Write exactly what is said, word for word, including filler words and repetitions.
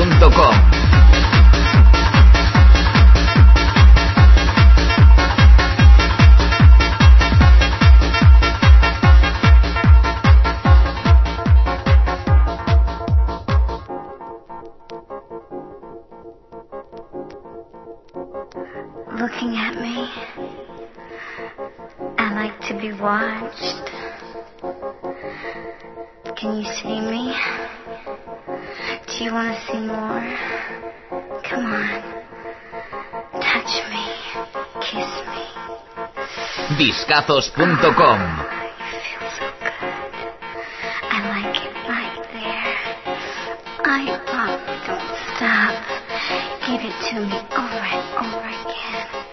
punto com. Looking at me. I like to be watched. Can you see me? Do you want to see more? Come on. Touch me. Kiss me. Discazos punto com. Oh, you feel so good. I like it right there. I, oh, don't stop. Give it to me over and over again.